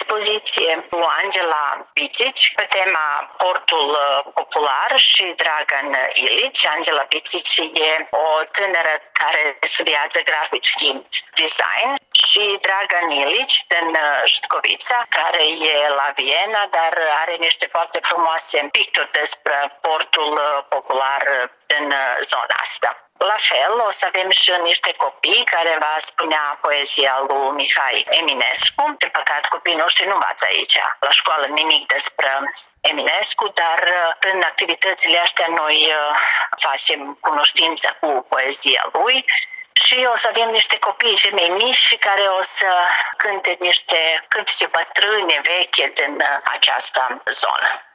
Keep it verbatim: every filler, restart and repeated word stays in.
expoziție cu Angela Picici pe tema Portul Popular și Dragan Ilici. Angela Picici e o tânără care studiază grafic design și Dragan Ilici din Ștcovița, care e la Viena, dar are niște foarte frumoase picturi despre Portul Popular din zona asta. La fel, o să avem și niște copii care va spunea poezia lui Mihai Eminescu. De păcat, copiii noștri nu învață aici, la școală, nimic despre Eminescu, dar prin activitățile astea noi facem cunoștință cu poezia lui. Și o să avem niște copii cei mai mici care o să cânte niște cântece bătrâne, veche din această zonă.